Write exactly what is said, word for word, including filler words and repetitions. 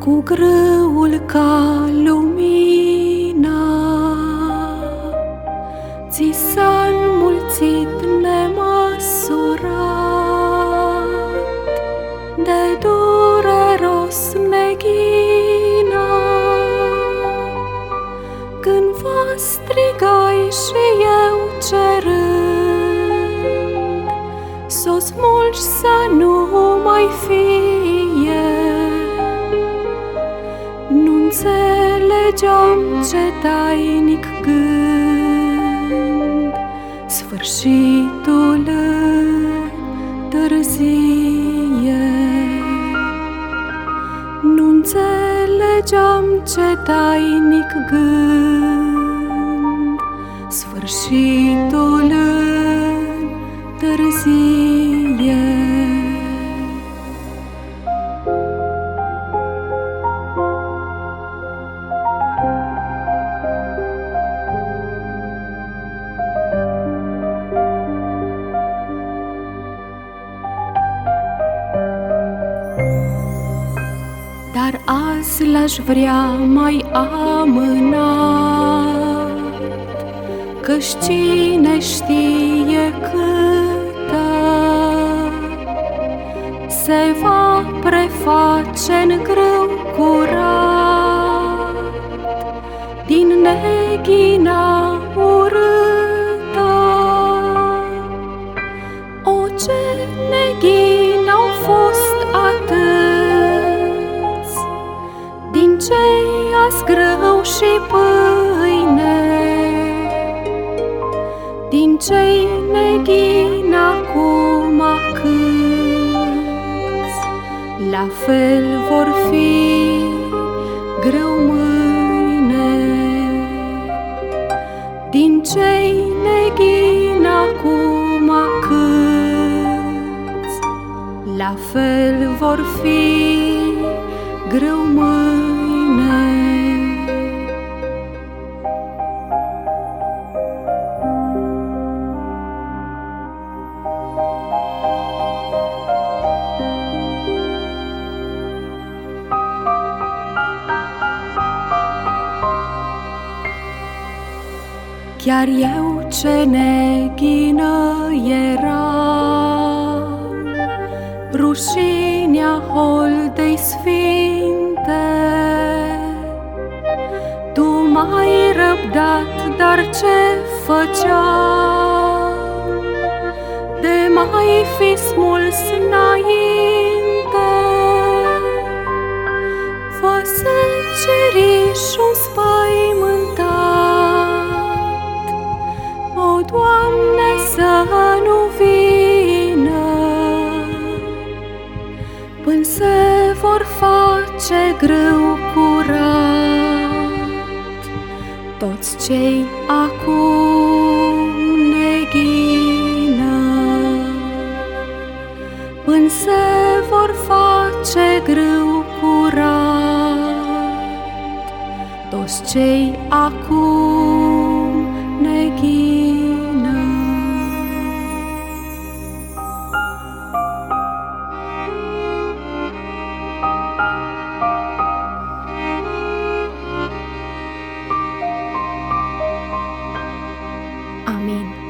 cu grâul ca lumina, ți s-a înmulțit nemăsurat, de dureros neghina. Când vă strigai și eu cerând, s-o smulgi să nu mai fie, n-înțelegeam ce tainic gând sfârșitul întârzie. Nu-nțelegeam ce tainic gând sfârșitul întârzie. Dar azi l-aș vrea mai amânat, că-și cine știe câtă se va preface-n grâu curat din neghina urâtă. O, ce neghină-au fost atâți din cei azi grâu și pâine, din cei neghin acum câți, la fel vor fi greu mâine. Din cei neghin acum câți, la fel vor fi greu mâine. Chiar eu ce neghină eram, rușinea holdei sfinte, tu m-ai răbdat, dar ce făceam de mai fi smuls înainte? Fă seceriș un spăimântat, o, Doamne, să nu vină, până se vor face grâu curat toți cei acum neghină, până se vor face grâu curat toți cei acum neghină. Amin.